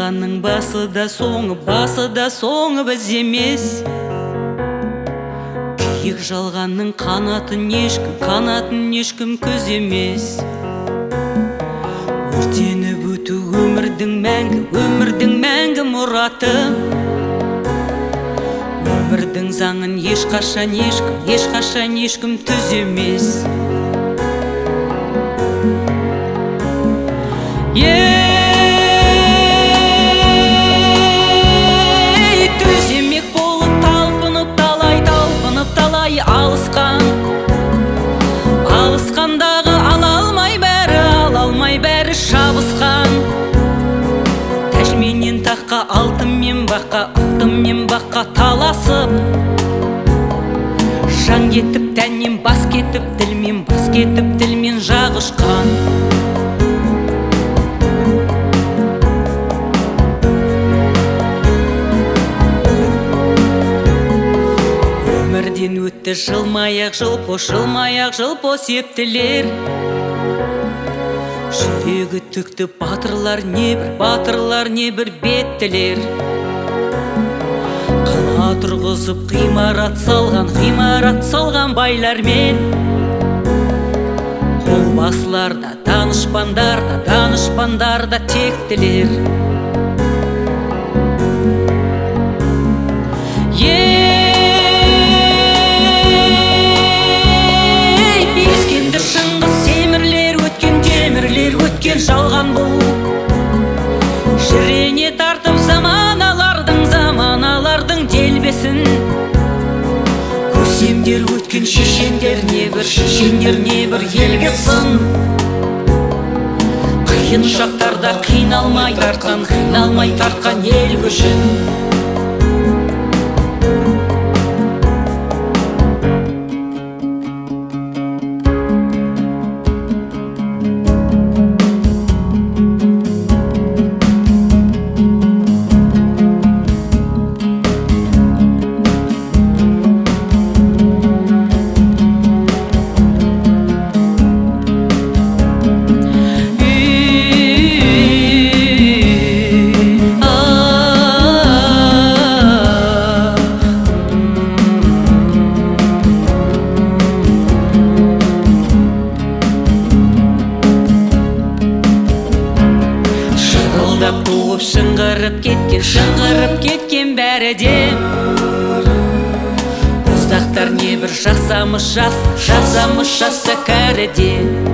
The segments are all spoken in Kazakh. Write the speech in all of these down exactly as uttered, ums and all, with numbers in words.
жалғанның басы да соңы, басы да соңы біз емес. Күйік жалғанның қанатын ешкім, қанатын ешкім көземес. Өртеніп өту өмірдің мәңгі, өмірдің мәңгі мұраты. Өмірдің заңын ешқашан ешкім, ешқашан ешкім түземес. Ей, түземек болып талпынып талай, талпынып талай алысқан. Алысқандағы ала алмай бәрі, ала алмай бәрі шабысқан. Тәжменен таққа, алтынмен баққа, алтынмен баққа таласып, жан кетіп тәннен бас кетіп, тілмен бас кетіп, тілмен жағышқан. Өмірден өтті жылмаяқ жылпос, жылмаяқ жылпос ептілер. Жүрегі түкті батырлар небір, батырлар небір беттілер. Қала тұрғызып ғимарат салған, ғимарат салған байлармен. Қолбасылар да, данышпандар да, данышпандар да тектілер. Жалған бұл жүрене тартып заманалардың, заманалардың делбесін. Көсемдер өткен шешендер небір, шешендер небір елге сын. Қиын шақтарда қиналмай тартқан, қиналмай тартқан ел көшін. Туып шыңғырып кеткен, шыңғырып кеткен бәрі де. Боздақтар небір жасамыш жас, жасамыш жаста кәрі де.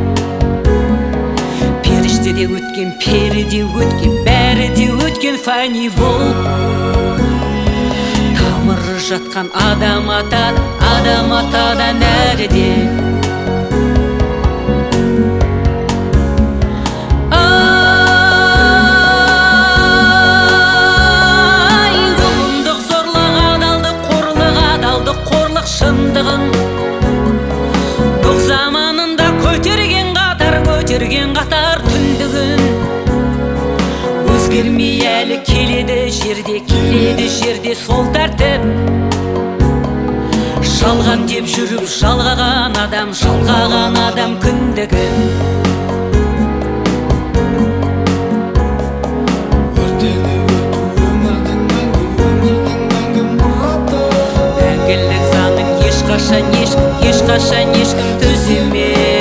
Періште де өткен, пері де өткен, бәрі де өткен фәни бол. Тамыры жатқан адам атадан, адам атадан әрі де. Шындығын бұл заманында көтерген қатар, көтерген қатар түндігін. Өзгермей әлі келеді жерде, келеді жерде сол тәртіп. Жалған деп жүріп жалғаған адам, жалғаған адам күндігін. Ешқашан ешкім, ешқашан ешкім түземес.